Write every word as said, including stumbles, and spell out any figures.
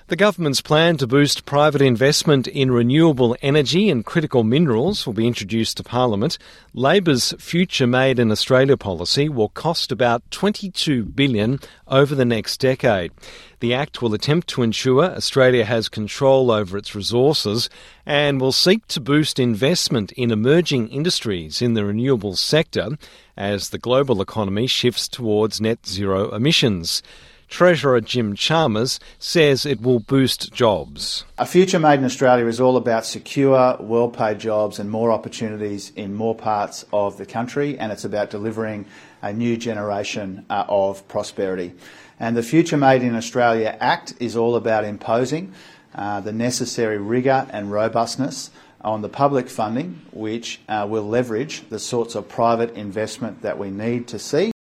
The government's plan to boost private investment in renewable energy and critical minerals will be introduced to Parliament. Labor's Future Made in Australia policy will cost about twenty-two billion dollars over the next decade. The Act will attempt to ensure Australia has control over its resources and will seek to boost investment in emerging industries in the renewables sector as the global economy shifts towards net zero emissions. Treasurer Jim Chalmers says it will boost jobs. A Future Made in Australia is all about secure, well-paid jobs and more opportunities in more parts of the country, and it's about delivering a new generation uh, of prosperity. And the Future Made in Australia Act is all about imposing uh, the necessary rigour and robustness on the public funding, which uh, will leverage the sorts of private investment that we need to see.